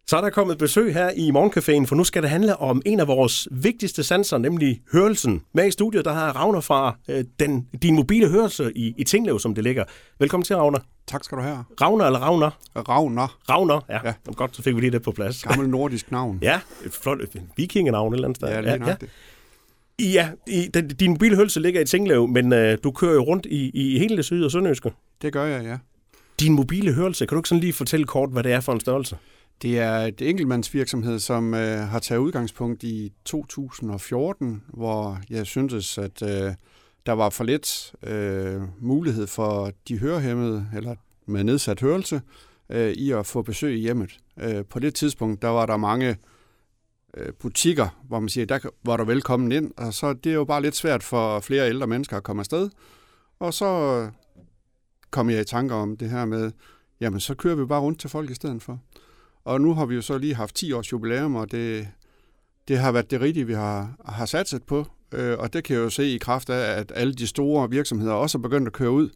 Så er der kommet besøg her i Morgencaféen, for nu skal det handle om en af vores vigtigste sanser, nemlig hørelsen. Med i studiet, der har Ragnar fra din mobile hørelse i Tinglev, som det ligger. Velkommen til, Ragnar. Tak skal du have. Ragnar eller Ragnar? Ragnar, ja. Godt, så fik vi lige det på plads. Gammel nordisk navn. Ja, et flot vikingenavn et eller andet sted. Ja, lige nok det. Ja, din mobile hørelse ligger i Tinglev, men du kører jo rundt i hele det syd- og sønderjyske. Det gør jeg, ja. Din mobile hørelse, kan du ikke sådan lige fortælle kort, hvad det er for en størrelse? Det er et enkeltmandsvirksomhed, som har taget udgangspunkt i 2014, hvor jeg syntes, at der var for lidt mulighed for de hørehæmmede, eller med nedsat hørelse, i at få besøg i hjemmet. På det tidspunkt, der var der mange butikker, hvor man siger, der var du velkommen ind, og så det er jo bare lidt svært for flere ældre mennesker at komme afsted. Og så kom jeg i tanker om det her med, jamen så kører vi bare rundt til folk i stedet for. Og nu har vi jo så lige haft 10 års jubilæum, og det har været det rigtige, vi har satset på. Og det kan jeg jo se i kraft af, at alle de store virksomheder også er begyndt at køre ud.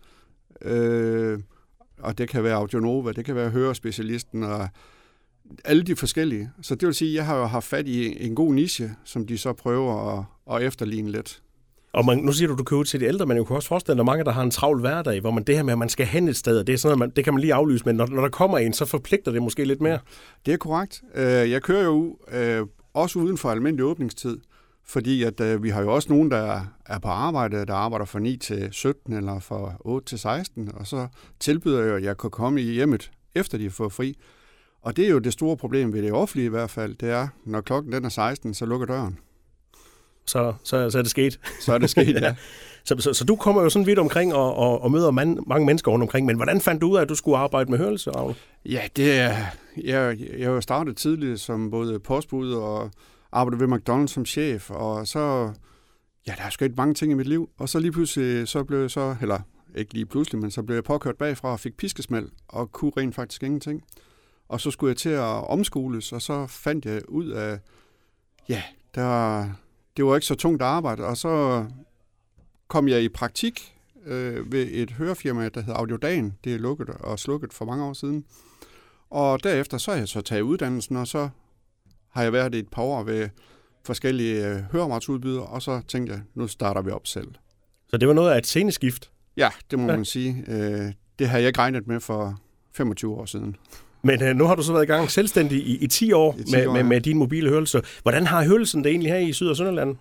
Og det kan være Audionova, det kan være Hørespecialisten og alle de forskellige. Så det vil sige, at jeg har jo haft fat i en god niche, som de så prøver at efterligne lidt. Og nu siger du kører ud til de ældre, men jeg kunne også forestille dig, mange, der har en travl hverdag, hvor man det her med, at man skal hen et sted, det er sådan noget, det kan man lige aflyse, men når der kommer en, så forpligter det måske lidt mere. Det er korrekt. Jeg kører jo også uden for almindelig åbningstid, fordi at vi har jo også nogen, der er på arbejde, der arbejder fra 9 til 17 eller fra 8 til 16, og så tilbyder jeg, at jeg kan komme i hjemmet, efter de får fri. Og det er jo det store problem ved det offentlige i hvert fald, det er, når klokken den er 16, så lukker døren. Så er det sket. Så er det sket, ja. Så du kommer jo sådan vidt omkring og møder mange mennesker rundt omkring, men hvordan fandt du ud af, at du skulle arbejde med hørelse, Ragnar? Ja, jeg har jo startet tidligt som både postbud og arbejdede ved McDonald's som chef, og så, ja, der er sket mange ting i mit liv, og så lige pludselig, så blev jeg så, eller ikke lige pludselig, men så blev jeg påkørt bagfra og fik piskesmæld, og kunne rent faktisk ingenting. Og så skulle jeg til at omskoles, og så fandt jeg ud af, ja, det var ikke så tungt arbejde, og så kom jeg i praktik ved et hørefirma, der hedder Audiodan. Det er lukket og slukket for mange år siden. Og derefter så har jeg så taget uddannelsen, og så har jeg været et par år ved forskellige høreapparatsudbydere, og så tænkte jeg, nu starter vi op selv. Så det var noget af et sceneskift? Ja, det må man sige. Det har jeg ikke regnet med for 25 år siden. Men nu har du så været i gang selvstændig i 10 år, med din mobile hørelse. Hvordan har hørelsen det egentlig her i Syd- og Sønderland?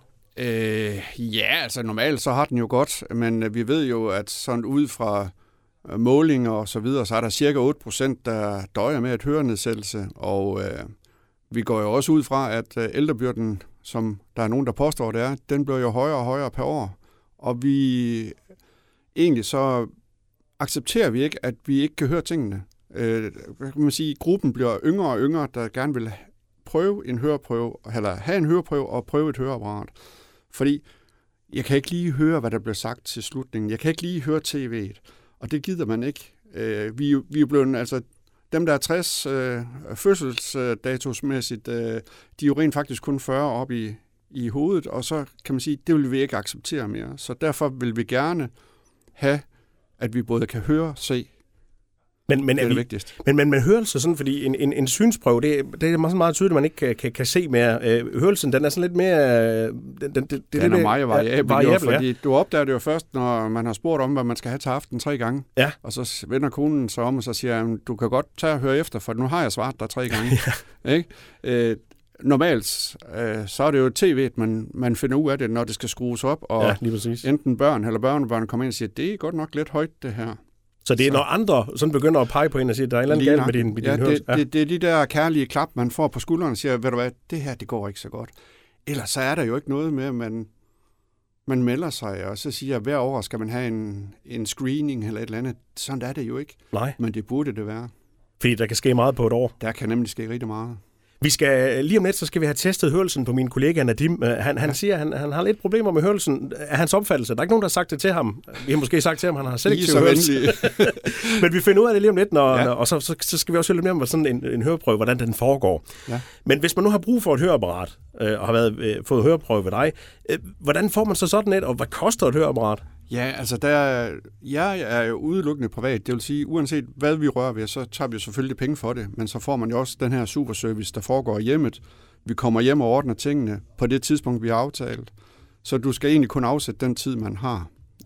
Ja, altså normalt så har den jo godt, men vi ved jo, at sådan ud fra målinger og så videre, så er der cirka 8%, der døjer med et hørenedsættelse, og vi går jo også ud fra, at ældrebyrden, som der er nogen, der påstår det er, den bliver jo højere og højere per år, og vi egentlig så accepterer vi ikke, at vi ikke kan høre tingene. Hvad kan man sige, gruppen bliver yngre og yngre, der gerne vil prøve en høreprøve, eller have en høreprøve og prøve et høreapparat. Fordi jeg kan ikke lige høre, hvad der bliver sagt til slutningen. Jeg kan ikke lige høre tv'et, og det gider man ikke. Vi er blevet, altså dem, der er 60 fødselsdatosmæssigt, de er jo rent faktisk kun 40 op i hovedet, og så kan man sige, det vil vi ikke acceptere mere. Så derfor vil vi gerne have, at vi både kan høre, se. Men det er det vigtigste. Men hørelse sådan, fordi en synsprøve, det er meget tydeligt, at man ikke kan se mere. Hørelsen, den er sådan lidt mere... Den er meget variabel, fordi du opdager det jo først, når man har spurgt om, hvad man skal have til aften 3 gange. Ja. Og så vender konen sig om, og så siger du kan godt tage og høre efter, for nu har jeg svaret dig 3 gange. Ja. Ikke? Normalt, så er det jo tv'et, man finder ud af det, når det skal skrues op, og enten børn eller børnebørn kommer ind og siger, det er godt nok lidt højt, det her. Så det er, når andre sådan begynder at pege på en og siger, der er en eller anden galt med din hørelse. Det er de der kærlige klap, man får på skulderen og siger, ved du hvad, det her, det går ikke så godt. Ellers så er der jo ikke noget med, at man melder sig, og så siger, hver år skal man have en screening eller et eller andet. Sådan er det jo ikke. Nej. Men det burde det være. Fordi der kan ske meget på et år. Der kan nemlig ske rigtig meget. Vi skal lige om lidt, så skal vi have testet hørelsen på min kollega Nadim. Han siger, at han har lidt problemer med hørelsen af hans opfattelse. Der er ikke nogen, der har sagt det til ham. Vi har måske sagt til ham, at han har selektiv hørelse. Men vi finder ud af det lige om lidt, og så skal vi også høre lidt mere om sådan en høreprøve, hvordan den foregår. Ja. Men hvis man nu har brug for et høreapparat, og har fået høreprøve ved dig, hvordan får man så sådan et, og hvad koster et høreapparat? Ja, altså jeg er jo udelukkende privat. Det vil sige, uanset hvad vi rører ved, så tager vi jo selvfølgelig penge for det. Men så får man jo også den her superservice, der foregår i hjemmet. Vi kommer hjem og ordner tingene på det tidspunkt, vi har aftalt. Så du skal egentlig kun afsætte den tid, man har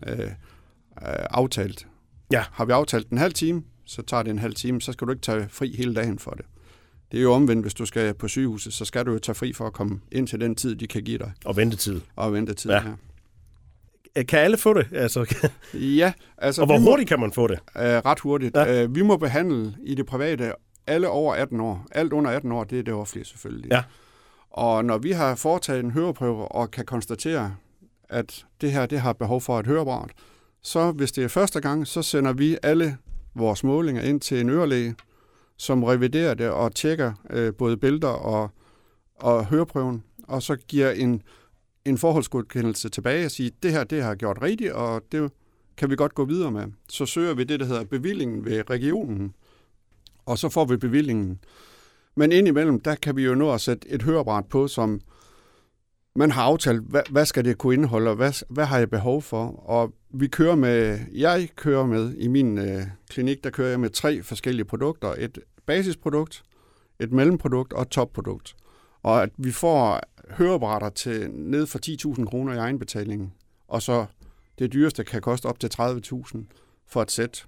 aftalt. Ja. Har vi aftalt en halv time, så tager det en halv time. Så skal du ikke tage fri hele dagen for det. Det er jo omvendt, hvis du skal på sygehuset, så skal du jo tage fri for at komme ind til den tid, de kan give dig. Og ventetid. Og ventetid, ja. Kan alle få det? Altså, ja. Altså, og hvor hurtigt kan man få det? Ret hurtigt. Ja. Vi må behandle i det private alle over 18 år. Alt under 18 år, det er det offentlige selvfølgelig. Ja. Og når vi har foretaget en høreprøve og kan konstatere, at det her det har behov for et høreapparat, så hvis det er første gang, så sender vi alle vores målinger ind til en ørelæge, som reviderer det og tjekker både billeder og høreprøven, og så giver en forholdsgodkendelse tilbage og siger, det her det har gjort rigtigt, og det kan vi godt gå videre med. Så søger vi det, der hedder bevillingen ved regionen, og så får vi bevillingen. Men indimellem, der kan vi jo nå at sætte et høreapparat på, som man har aftalt, hvad skal det kunne indeholde, og hvad har jeg behov for? Og jeg kører med, i min klinik, der kører jeg med 3 forskellige produkter. Et basisprodukt, et mellemprodukt og et topprodukt. Og at vi får høreapparater til ned for 10.000 kroner i egenbetaling, og så det dyreste kan koste op til 30.000 for et sæt.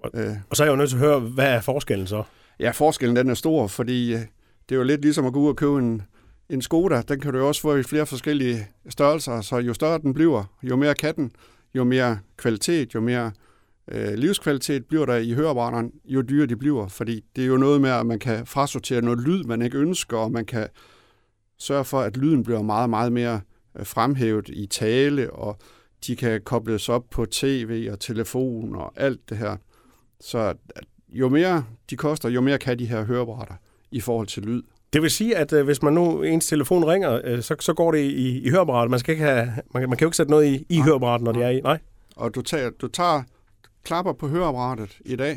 Og så er jeg jo nødt til at høre, hvad er forskellen så? Ja, forskellen den er stor, fordi det er jo lidt ligesom at gå ud og købe en Skoda. Den kan du jo også få i flere forskellige størrelser, så jo større den bliver, jo mere kan den, jo mere kvalitet, jo mere livskvalitet bliver der i høreapparaterne, jo dyrere de bliver, fordi det er jo noget med, at man kan frasortere noget lyd, man ikke ønsker, og man kan sørge for, at lyden bliver meget, meget mere fremhævet i tale, og de kan kobles op på tv og telefon og alt det her. Så jo mere de koster, jo mere kan de her høreapparater i forhold til lyd. Det vil sige, at hvis man nu ens telefon ringer, så går det i høreapparatet. Man kan jo ikke sætte noget i høreapparatet, når det er i. Nej. Og du klapper på høreapparatet i dag,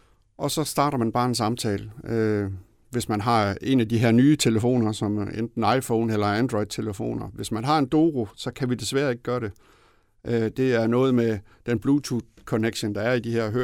og så starter man bare en samtale. Hvis man har en af de her nye telefoner, som enten iPhone eller Android-telefoner. Hvis man har en Doro, så kan vi desværre ikke gøre det. Det er noget med den Bluetooth-connection, der er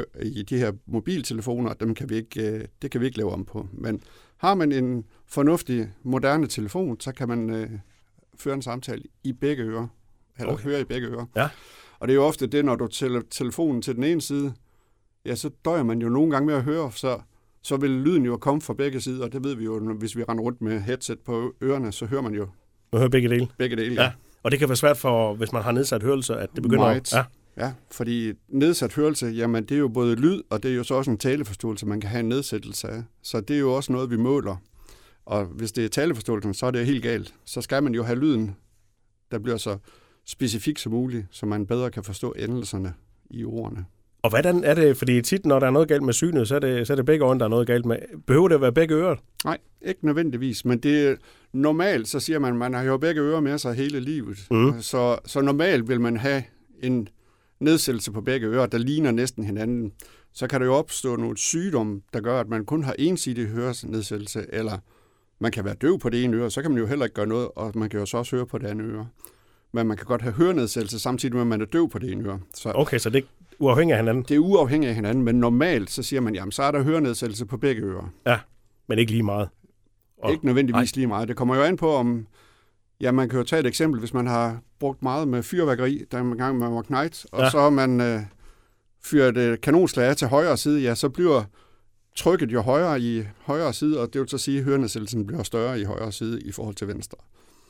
i de her mobiltelefoner. Det kan vi ikke lave om på. Men har man en fornuftig, moderne telefon, så kan man føre en samtale i begge ører. Eller høre i begge ører. Ja. Og det er jo ofte det, når du tæller telefonen til den ene side, ja, så døjer man jo nogle gange med at høre, så vil lyden jo komme fra begge sider, og det ved vi jo, hvis vi render rundt med headset på ørerne, så hører man jo. Man hører begge dele? Begge dele, ja. Og det kan være svært for, hvis man har nedsat hørelse, at det begynder at... Ja, fordi nedsat hørelse, jamen det er jo både lyd, og det er jo så også en taleforståelse, man kan have en nedsættelse af. Så det er jo også noget, vi måler. Og hvis det er taleforståelsen, så er det helt galt. Så skal man jo have lyden, der bliver så specifik som muligt, så man bedre kan forstå endelserne i ordene. Og hvordan er det, fordi tit, når der er noget galt med synet, så er det begge øjne, der er noget galt med. Behøver det at være begge ører? Nej, ikke nødvendigvis, men det er normalt, så siger man har jo begge ører med sig hele livet. Så normalt vil man have en nedsættelse på begge ører, der ligner næsten hinanden. Så kan der jo opstå nogle sygdomme, der gør, at man kun har ensidig hørenedsættelse, eller man kan være døv på det ene øre, så kan man jo heller ikke gøre noget, og man kan jo så også høre på det andet øre. Men man kan godt have hørenedsættelse, samtidig med, at man er døv på det ene øre. Okay, så det er uafhængigt af hinanden? Det er uafhængigt af hinanden, men normalt så siger man, jamen så er der hørenedsættelse på begge ører. Ja, men ikke lige meget. Ikke nødvendigvis lige meget. Det kommer jo an på, om... Ja, man kan jo tage et eksempel, hvis man har brugt meget med fyrværkeri, der en gang man var knægt, og så har man fyret et kanonslag af til højre side, ja, så bliver trykket jo højere i højre side, og det vil så sige, at hørenedsættelsen bliver større i højre side i forhold til venstre.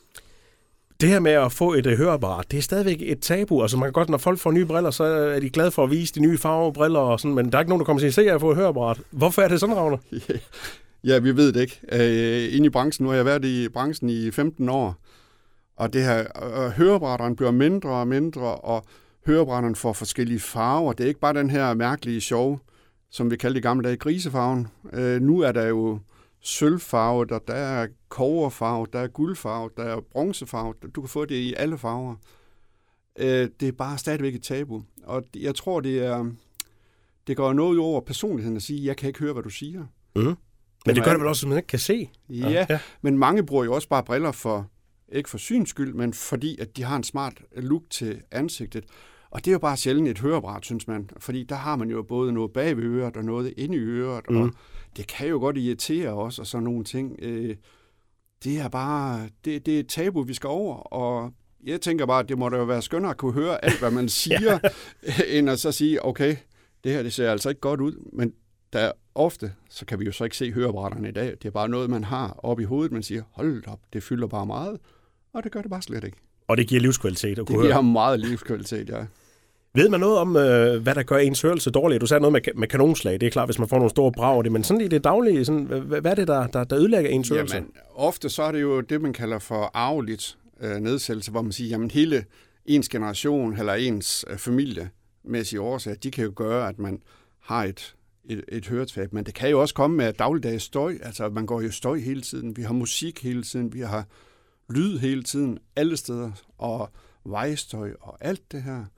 Det her med at få et høreapparat, det er stadigvæk et tabu. Altså man kan godt, når folk får nye briller, så er de glade for at vise de nye farvebriller og sådan, men der er ikke nogen, der kommer til at se, at jeg får et høreapparat. Hvorfor er det sådan, Ragnar? Ja, vi ved det ikke. Inde i branchen, nu har jeg været i branchen i 15 år, og det her høreapparaterne bliver mindre og mindre, og høreapparaterne får forskellige farver. Det er ikke bare den her mærkelige sjov, som vi kaldte i gamle dage grisefarven. Nu er der jo sølvfarve, der er kobberfarve, der er guldfarve, der er bronzefarve. Du kan få det i alle farver. Det er bare stadigvæk et tabu. Og jeg tror, det går noget over personligheden at sige, jeg kan ikke høre, hvad du siger. Men det gør det vel også, at man ikke kan se? Ja, men mange bruger jo også bare briller ikke for syns skyld, men fordi at de har en smart look til ansigtet. Og det er jo bare sjældent et høreapparat, synes man. Fordi der har man jo både noget bag ved øret og noget inde i øret. Og det kan jo godt irritere os og sådan nogle ting. Det er bare, det er et tabu, vi skal over. Og jeg tænker bare, at det må da jo være skønnere at kunne høre alt, hvad man siger, end at så sige, okay, det her det ser altså ikke godt ud. Men der ofte, så kan vi jo så ikke se høreapparaterne i dag. Det er bare noget, man har oppe i hovedet. Man siger, hold op, det fylder bare meget. Og det gør det bare slet ikke. Og det giver livskvalitet at kunne høre. Det giver meget livskvalitet, ja. Ved man noget om, hvad der gør ens hørelse dårlig? Du sagde noget med kanonslag. Det er klart, hvis man får nogle store brag. Men sådan i det daglige, sådan, hvad er det, der ødelægger ens hørelse? Jamen, ofte så er det jo det, man kalder for arveligt nedsættelse, hvor man siger, jamen hele ens generation eller ens familiemæssige årsager, de kan jo gøre, at man har et høretab. Men det kan jo også komme med dagligdags støj. Altså, man går jo støj hele tiden. Vi har musik hele tiden. Vi har lyd hele tiden, alle steder. Og vejstøj og alt det her.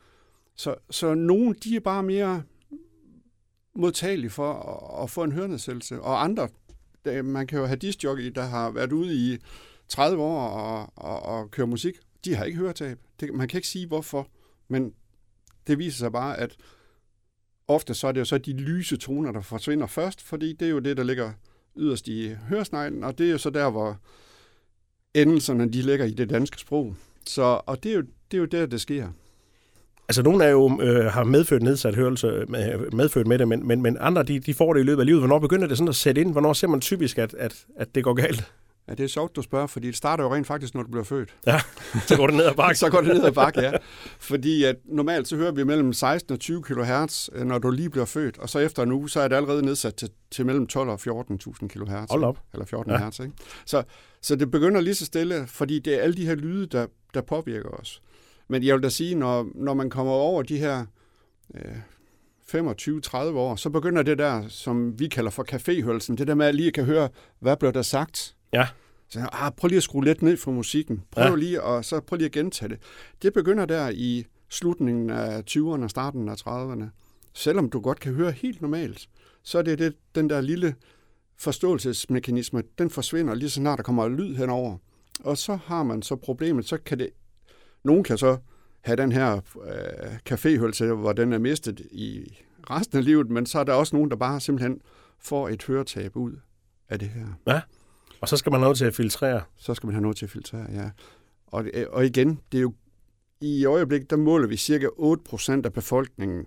Så nogen, de er bare mere modtagelige for at få en hørenedsættelse. Og andre, man kan jo have discjockey, der har været ude i 30 år og køre musik. De har ikke høretab. Man kan ikke sige, hvorfor. Men det viser sig bare, at ofte så er det jo så de lyse toner, der forsvinder først, fordi det er jo det, der ligger yderst i høresneglen, og det er jo så der, hvor endelserne, de ligger i det danske sprog. Og det er jo der, det sker. Altså, nogle af jo har medfødt nedsat hørelse, medfødt med det, men andre, de får det i løbet af livet. Hvornår begynder det sådan at sætte ind? Hvornår ser man typisk, at det går galt? Ja, det er sjovt, du spørger, fordi det starter jo rent faktisk, når du bliver født. Ja, så går det ned ad bakke. Så går det ned ad bakke, ja. Fordi at normalt så hører vi mellem 16 og 20 kHz, når du lige bliver født, og så efter en uge, så er det allerede nedsat til mellem 12 og 14.000 kHz. Hold op. Eller 14 Hz, ikke? Så det begynder lige så stille, fordi det er alle de her lyde, der påvirker os. Men jeg vil da sige, når man kommer over de her 25-30 år, så begynder det der, som vi kalder for caféhørelsen, det der med at lige kan høre, hvad blev der sagt? Ja. Så prøv lige at skrue lidt ned for musikken. Prøv lige at gentage det. Det begynder der i slutningen af 20'erne og starten af 30'erne. Selvom du godt kan høre helt normalt, så er det den der lille forståelsesmekanisme, den forsvinder lige så snart der kommer lyd henover. Og så har man så problemet, så kan nogen kan så have den her caféhørelse, hvor den er mistet i resten af livet, men så er der også nogen, der bare simpelthen får et høretab ud af det her. Ja, og så skal man have noget til at filtrere. Så skal man have noget til at filtrere, ja. Og igen, det er jo i øjeblikket, der måler vi cirka 8% af befolkningen.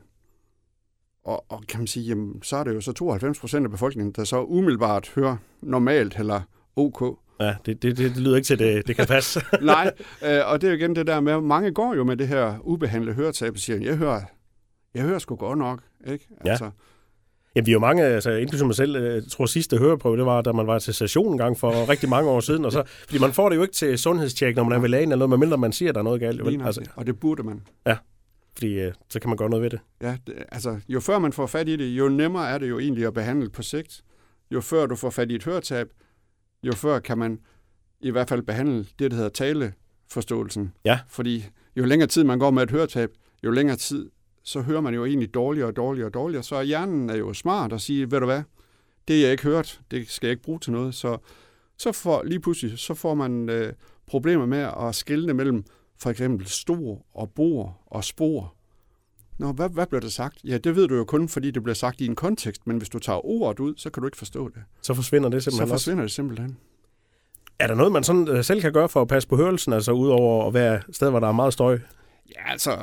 Og kan man sige, jamen, så er det jo så 92% af befolkningen, der så umiddelbart hører normalt eller OK. Ja, det lyder ikke til, det kan passe. Nej, og det er jo igen det der med, mange går jo med det her ubehandlede høretab og siger, jeg hører sgu godt nok, ikke? Ja. Altså. Jamen, vi er jo mange, altså inklusive mig selv, jeg tror sidste høreprøve, det var, da man var til station en gang for rigtig mange år siden, og så, fordi man får det jo ikke til sundhedstjek, når man er ved lægen eller noget, medmindre man siger, at der er noget galt. Altså. Og det burde man. Ja, fordi så kan man gøre noget ved det. Ja, altså jo før man får fat i det, jo nemmere er det jo egentlig at behandle på sigt. Jo før du får fat i et høretab, jo før kan man i hvert fald behandle det, der hedder taleforståelsen. Ja. Fordi jo længere tid man går med et høretab, jo længere tid, så hører man jo egentlig dårligere og dårligere og dårligere. Så hjernen er jo smart at sige, ved du hvad, det jeg ikke hørt, det skal jeg ikke bruge til noget. Så lige pludselig, så får man problemer med at skelne mellem for eksempel stor og bor og spor. Nå, hvad blev det sagt? Ja, det ved du jo kun, fordi det bliver sagt i en kontekst, men hvis du tager ordet ud, så kan du ikke forstå det. Så forsvinder det simpelthen. Så forsvinder det simpelthen. Er der noget, man sådan selv kan gøre for at passe på hørelsen, altså udover at være et sted, hvor der er meget støj? Ja, altså...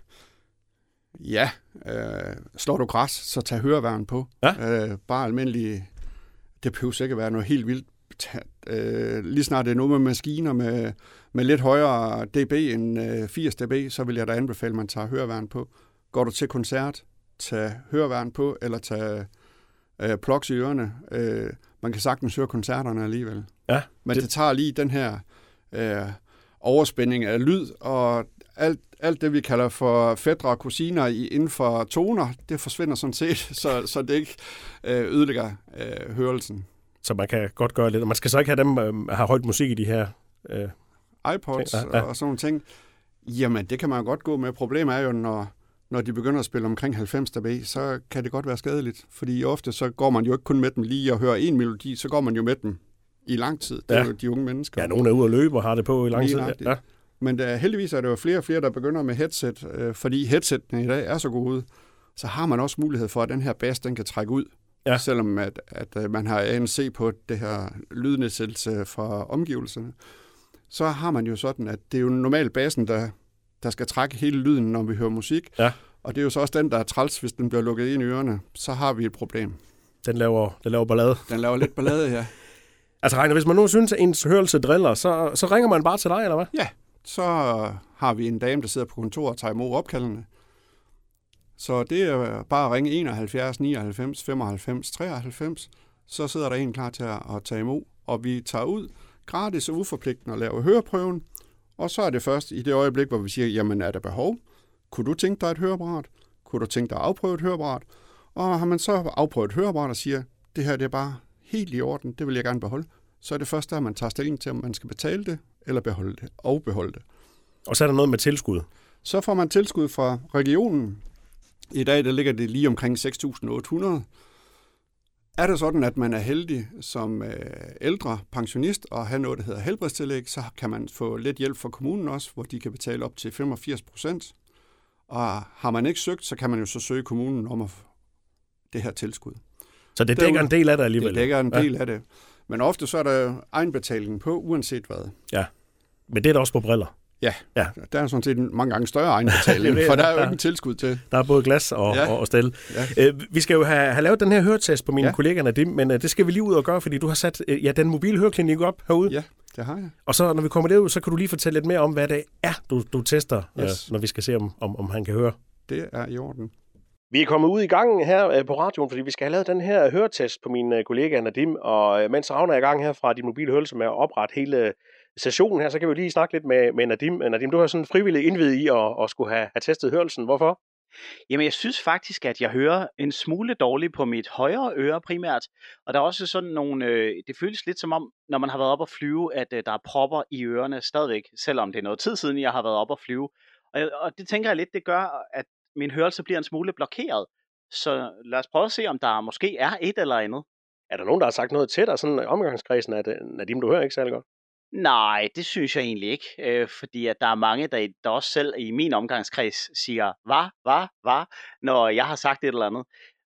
Ja, slår du græs, så tag høreværn på. Ja. Bare almindelig... Det behøver sikkert være noget helt vildt. Lige snart det er noget med maskiner med lidt højere dB end 80 dB, så vil jeg da anbefale, at man tager høreværn på. Går du til koncert, tag høreværn på, eller tag plugs i ørerne. Man kan sagtens høre koncerterne alligevel. Ja, men det tager lige den her overspænding af lyd, og alt det, vi kalder for fætre og kusiner inden for toner, det forsvinder sådan set, så det ikke ødelægger hørelsen. Så man kan godt gøre lidt. Og man skal så ikke have dem have højt musik i de her... iPods og sådan nogle ting. Jamen, det kan man jo godt gå med. Problemet er jo, når de begynder at spille omkring 90 dB, så kan det godt være skadeligt. Fordi ofte så går man jo ikke kun med dem lige og hører en melodi, så går man jo med dem i lang tid. Det er jo de unge mennesker. Ja, nogle er ude at løbe og har det på i lang tid. Ja. Men heldigvis er der jo flere og flere, der begynder med headset, fordi headsetene i dag er så gode. Så har man også mulighed for, at den her bass, den kan trække ud. Ja. Selvom at man har ANC på det her lydnedsættelse fra omgivelserne. Så har man jo sådan, at det er jo normalt bassen, der skal trække hele lyden, når vi hører musik. Ja. Og det er jo så også den, der er træls, hvis den bliver lukket ind i ørerne. Så har vi et problem. Den laver ballade. Den laver lidt ballade, ja. Altså Reiner, hvis man nu synes, at ens hørelse driller, så ringer man bare til dig, eller hvad? Ja, så har vi en dame, der sidder på kontoret og tager imod opkaldene. Så det er bare at ringe 71 99 95 93. Så sidder der en klar til at tage imod, og vi tager ud gratis og uforpligtende at lave høreprøven. Og så er det først i det øjeblik, hvor vi siger, jamen er der behov? Kunne du tænke dig et høreapparat? Kunne du tænke dig at afprøve et høreapparat? Og har man så afprøvet et høreapparat og siger, det her det er bare helt i orden, det vil jeg gerne beholde, så er det først der, man tager stilling til, om man skal betale det, eller beholde det. Og så er der noget med tilskud? Så får man tilskud fra regionen. I dag der ligger det lige omkring 6.800. Er det sådan, at man er heldig som ældre pensionist og har noget, der hedder helbredstillæg, så kan man få lidt hjælp fra kommunen også, hvor de kan betale op til 85%. Og har man ikke søgt, så kan man jo så søge kommunen om det her tilskud. Så det dækker en del af det alligevel? Det dækker en del af det. Men ofte så er der egenbetaling på, uanset hvad. Ja, men det er der også på briller? Ja, der er sådan set mange gange større egenbetaling, for der er jo ikke en tilskud til. Der er både glas og stel. Ja. Vi skal jo have lavet den her høretest på mine kollegaer, Nadim, men det skal vi lige ud og gøre, fordi du har sat den mobile høreklinik op herude. Ja, det har jeg. Og så når vi kommer derud, så kan du lige fortælle lidt mere om, hvad det er, du tester, når vi skal se, om han kan høre. Det er i orden. Vi er kommet ud i gangen her på radioen, fordi vi skal have lavet den her høretest på mine kollegaer Nadim, og mens Ravner er i gang her fra din mobile hørelse med at oprette hele sessionen her, så kan vi lige snakke lidt med Nadim. Nadim, du har sådan frivilligt indviet i at skulle have testet hørelsen. Hvorfor? Jamen, jeg synes faktisk, at jeg hører en smule dårligt på mit højre øre primært. Og der er også sådan nogle, det føles lidt som om, når man har været op at flyve, at der er propper i ørerne stadigvæk, selvom det er noget tid siden, jeg har været op at flyve. Og det tænker jeg lidt, det gør, at min hørelse bliver en smule blokeret. Så lad os prøve at se, om der måske er et eller andet. Er der nogen, der har sagt noget til dig, sådan omgangskredsen, at Nadim, du hører ikke særlig godt? Nej, det synes jeg egentlig ikke, fordi at der er mange, der også selv i min omgangskreds siger, hvad, når jeg har sagt et eller andet.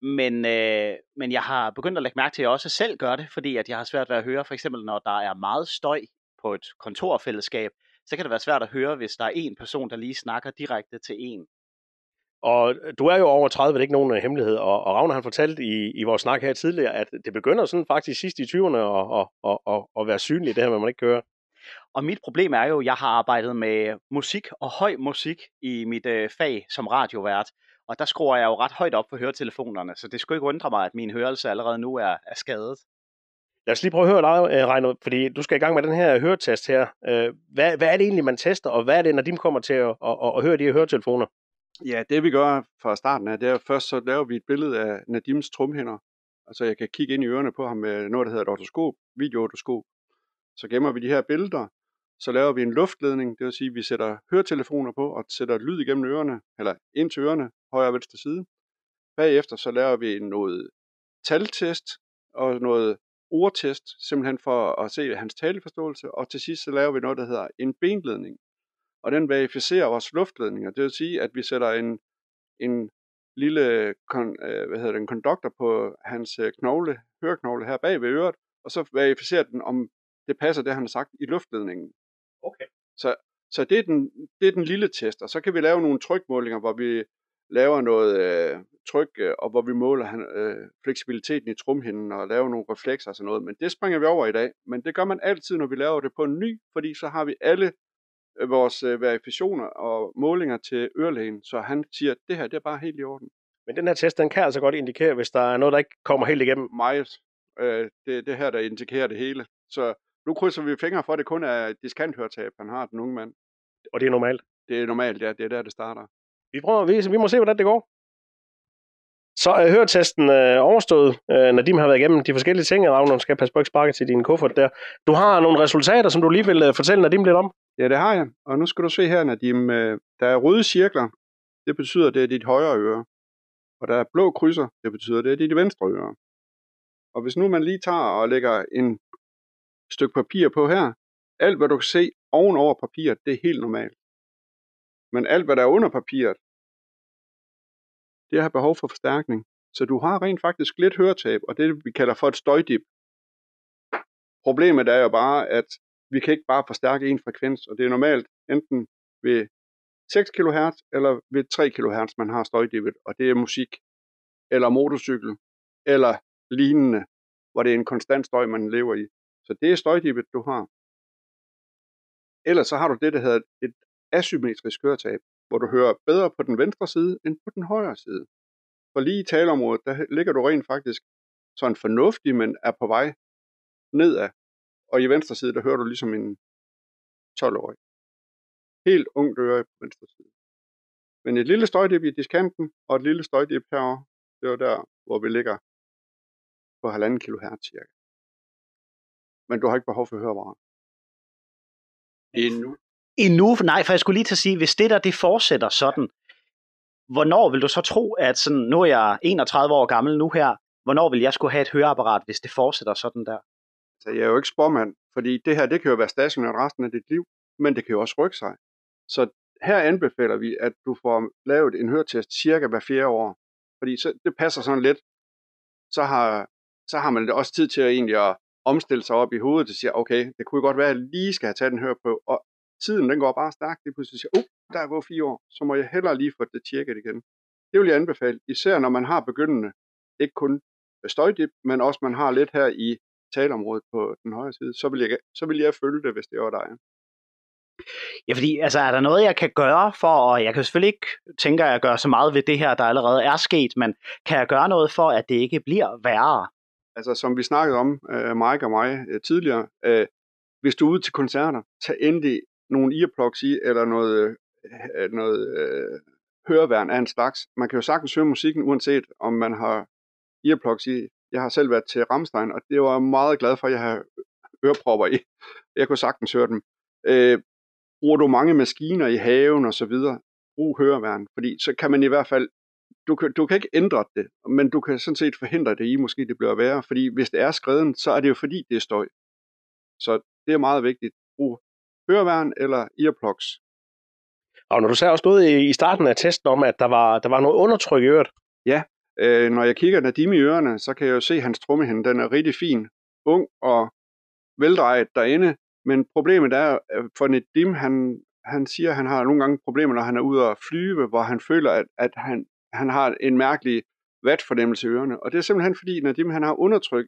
Men jeg har begyndt at lægge mærke til, at jeg også selv gør det, fordi at jeg har svært ved at høre, for eksempel når der er meget støj på et kontorfællesskab, så kan det være svært at høre, hvis der er en person, der lige snakker direkte til en. Og du er jo over 30, det er ikke nogen hemmelighed, og Ravner han fortalte i vores snak her tidligere, at det begynder sådan faktisk sidst i 20'erne at være synligt, det her, man ikke kan høre. Og mit problem er jo, at jeg har arbejdet med musik og høj musik i mit fag som radiovært, og der skruer jeg jo ret højt op på høretelefonerne, så det skulle ikke undre mig, at min hørelse allerede nu er skadet. Lad os lige prøve at høre dig, Reino, fordi du skal i gang med den her høretest her. Hvad er det egentlig, man tester, og hvad er det, når de kommer til at høre de her høretelefoner? Ja, det vi gør fra starten af, det er først så laver vi et billede af Nadims tromhinder. Altså jeg kan kigge ind i ørerne på ham med noget, der hedder et otoskop, videootoskop. Så gemmer vi de her billeder, så laver vi en luftledning, det vil sige, at vi sætter høretelefoner på og sætter lyd igennem ørerne, eller ind til ørerne, højre og venstre side. Bagefter så laver vi noget taltest og noget ordtest, simpelthen for at se hans taleforståelse, og til sidst så laver vi noget, der hedder en benledning. Og den verificerer vores luftledninger. Det vil sige, at vi sætter en lille konduktor på hans høreknogle her bag ved øret, og så verificerer den, om det passer det, han har sagt i luftledningen. Okay. Så det er den lille test, og så kan vi lave nogle trykmålinger, hvor vi laver noget tryk, og hvor vi måler fleksibiliteten i tromhinden og laver nogle reflekser og sådan noget. Men det springer vi over i dag. Men det gør man altid, når vi laver det på en ny, fordi så har vi alle vores verifikationer og målinger til ørelægen, så han siger, at det her det er bare helt i orden. Men den her test, den kan altså godt indikere, hvis der er noget, der ikke kommer helt igennem? Meget. Det her, der indikerer det hele. Så nu krydser vi fingre for, at det kun er diskanthørtab, han har, den unge mand. Og det er normalt? Det er normalt, ja. Det er der, det starter. Vi må se, hvordan det går. Så er høretesten overstået. Nadim har været igennem de forskellige ting, og Ravner skal passe på ikke sparke til din kuffert der. Du har nogle resultater, som du lige vil fortælle Nadim lidt om. Ja, det har jeg. Og nu skal du se her, Nadim. Der er røde cirkler. Det betyder, at det er dit højre øre. Og der er blå krydser. Det betyder, at det er dit venstre øre. Og hvis nu man lige tager og lægger en stykke papir på her, alt, hvad du kan se ovenover papiret, det er helt normalt. Men alt, hvad der er under papiret, det har behov for forstærkning. Så du har rent faktisk lidt høretab, og det vi kalder for et støjdip. Problemet er jo bare, at vi kan ikke bare forstærke en frekvens, og det er normalt enten ved 6 kHz eller ved 3 kHz, man har støjdippet, og det er musik, eller motorcykel, eller lignende, hvor det er en konstant støj, man lever i. Så det er støjdippet, du har. Ellers så har du det, der hedder et asymmetrisk høretab, hvor du hører bedre på den venstre side end på den højre side. For lige i taleområdet, der ligger du rent faktisk sådan fornuftig, men er på vej nedad. Og i venstre side, der hører du ligesom en 12-årig. Helt ungt øre på venstre side. Men et lille støjdip i diskanten, og et lille støjdip herovre, det er der, hvor vi ligger på 1,5 kHz cirka. Men du har ikke behov for høreapparat. Endnu? Nej, for jeg skulle lige til at sige, hvis det fortsætter sådan, hvornår vil du så tro, at sådan, nu er jeg 31 år gammel nu her, hvornår vil jeg skulle have et høreapparat, hvis det fortsætter sådan der? Så jeg er jo ikke spåmand, fordi det her, det kan jo være stationært resten af dit liv, men det kan jo også rykke sig. Så her anbefaler vi, at du får lavet en høretest cirka hver 4 år, fordi så, det passer sådan lidt. Så har man også tid til at omstille sig op i hovedet og sige, okay, det kunne godt være, at jeg lige skal have taget en hør på, og tiden den går bare stærkt, det pludselig siger, der er gået 4 år, så må jeg hellere lige få det tjekket igen. Det vil jeg anbefale, især når man har begyndende, ikke kun støjdip, men også man har lidt her i taleområdet på den højre side, så vil jeg følge det, hvis det var dig. Ja, fordi altså, er der noget, jeg kan gøre for, og jeg kan selvfølgelig ikke tænke, at jeg gør så meget ved det her, der allerede er sket, men kan jeg gøre noget for, at det ikke bliver værre? Altså, som vi snakkede om, Mike og mig tidligere, hvis du er ude til koncerter, tag endelig nogle earplugs i, eller noget høreværn af en slags. Man kan jo sagtens høre musikken, uanset om man har earplugs i. Jeg har selv været til Rammstein, og det var jeg meget glad for, at jeg har ørepropper i. Jeg kunne sagtens høre dem. Bruger du mange maskiner i haven og så videre, brug høreværn, fordi så kan man i hvert fald, du kan ikke ændre det, men du kan sådan set forhindre det i, måske det bliver værre, fordi hvis det er skreden, så er det jo fordi, det er støj. Så det er meget vigtigt. Brug høreværn eller earplugs. Og når du sagde også noget i starten af testen om, at der var noget undertryk i øret. Ja, når jeg kigger Nadim i ørerne, så kan jeg jo se, at hans trommehinde, den er rigtig fin, ung og veldrejet derinde. Men problemet er, for Nadim, han siger, at han har nogle gange problemer, når han er ude at flyve, hvor han føler, at han har en mærkelig vatfornemmelse i ørerne. Og det er simpelthen fordi, Nadim han har undertryk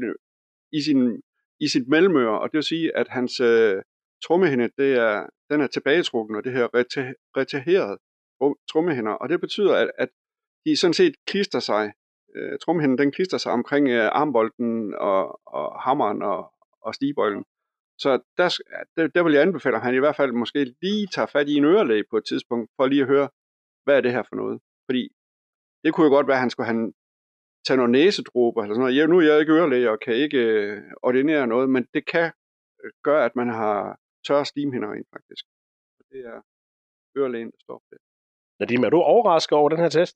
i sit mellemøre, og det vil sige, at hans trommehinde, den er tilbagetrukken, og det her retaheret trommehinder. Og det betyder, at de sådan set klister sig, trommehinden den klister sig omkring armbolden og hammeren og stigbøjlen. Så der vil jeg anbefale, at han i hvert fald måske lige tager fat i en ørelæge på et tidspunkt, for lige at høre, hvad er det her for noget. Fordi det kunne jo godt være, at han skulle tage nogle næsedråber eller sådan noget. Nu er jeg ikke ørelæge og kan ikke ordinere noget, men det kan gøre, at man har tørre slimhinder rent faktisk. Det er ørelægen, der står for det. Nadim, er du overrasket over den her test?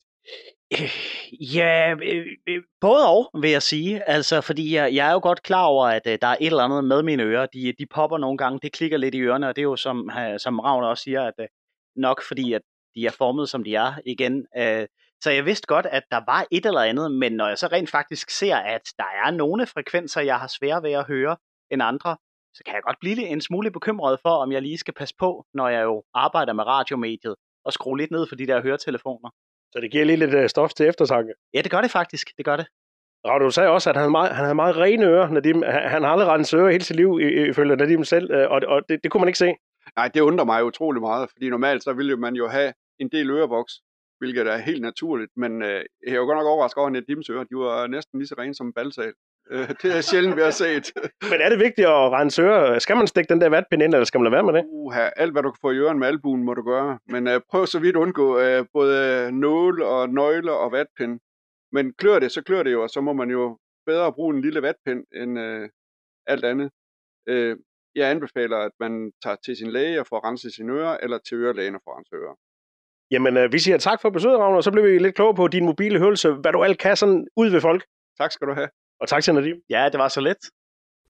Ja, både og, vil jeg sige. Altså, fordi jeg er jo godt klar over, at der er et eller andet med mine ører. De popper nogle gange, det klikker lidt i ørerne, og det er jo, som Ravn også siger, at nok fordi, at de er formet, som de er igen. Så jeg vidste godt, at der var et eller andet, men når jeg så rent faktisk ser, at der er nogle frekvenser, jeg har svært ved at høre end andre, så kan jeg godt blive en smule bekymret for, om jeg lige skal passe på, når jeg jo arbejder med radiomediet, og skrue lidt ned for de der høretelefoner. Så det giver lige lidt stof til eftertanke? Ja, det gør det faktisk. Det gør det. Og du sagde også, at han havde meget rene ører, Nadim. Han har aldrig renset ører hele sit liv, ifølge Nadim selv, og det kunne man ikke se. Nej, det undrer mig utrolig meget, fordi normalt så ville man jo have en del ørevoks, hvilket er helt naturligt, men jeg er jo godt nok overrasket over, at Nadims ører, de var næsten lige så rene som en balsal. Det er sjældent, vi har set. Men er det vigtigt at rense ører? Skal man stikke den der vatpind ind, eller skal man lade være med det? Alt hvad du kan få i øren med albuen, må du gøre. Men prøv så vidt at undgå både nåle og nøgler og vatpind. Men klør det, så klør det jo, og så må man jo bedre bruge en lille vatpind end alt andet. Jeg anbefaler, at man tager til sin læge og får renset sine ører, eller til ørelægen og får renset ører. Jamen, vi siger tak for besøget, Ravn, og så bliver vi lidt klogere på din mobile hørelse, hvad du alt kan sådan ud ved folk. Tak skal du have. Og tak til Nadim. Ja, det var så let.